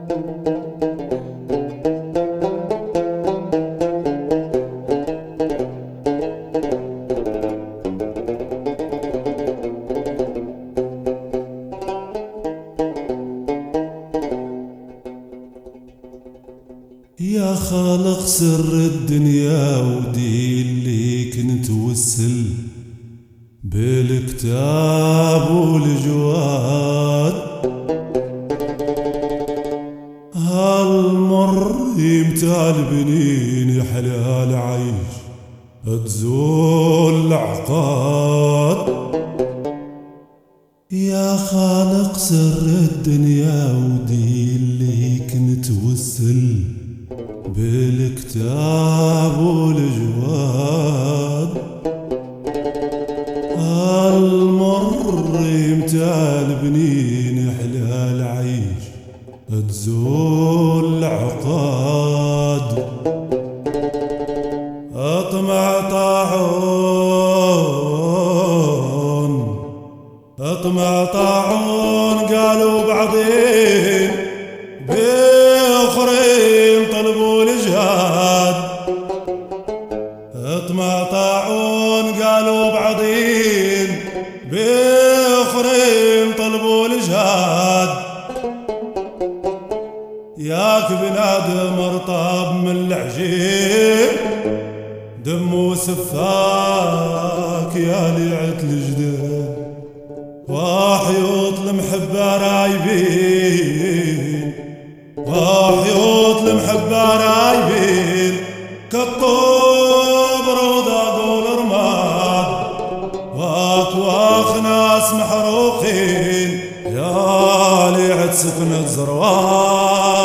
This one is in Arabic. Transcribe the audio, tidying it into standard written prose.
يا خالق سر الدنيا ودي اللي كنت وسل بالكتاب والجواد، هالمر يمتى البنين يحلى العيش تزول العقاد. يا خالق سر الدنيا ودي اللي كنت وسل بالكتاب والجواد، هالمر يمتى البنين يحلى العيش تزول العقاد. اطمع طاعون قالوا بعضين باخرين طلبوا الجهاد. اطمع طاعون قالوا بعضين باخرين طلبوا الجهاد. ياك بنادم ارطاب من العجين دم سفاك يا ليعة الجداد، وحيوط المحبة رايبين وحيوط المحبة رايبين كالطوب روضة قول رماد، واكواخ ناس محروقين يا ليعة سكنة زروان.